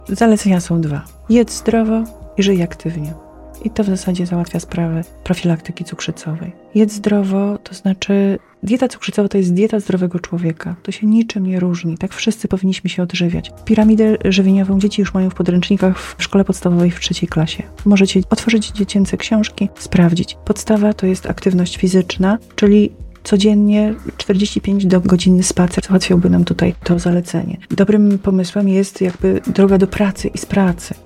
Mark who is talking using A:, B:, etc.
A: Zalecenia są 2. Jedz zdrowo i żyj aktywnie. I to w zasadzie załatwia sprawę profilaktyki cukrzycowej. Jedz zdrowo, to znaczy dieta cukrzycowa to jest dieta zdrowego człowieka. To się niczym nie różni. Tak wszyscy powinniśmy się odżywiać. Piramidę żywieniową dzieci już mają w podręcznikach w szkole podstawowej w 3. klasie. Możecie otworzyć dziecięce książki, sprawdzić. Podstawa to jest aktywność fizyczna, czyli codziennie 45 godzinny spacer załatwiałby nam tutaj to zalecenie. Dobrym pomysłem jest jakby droga do pracy i z pracy.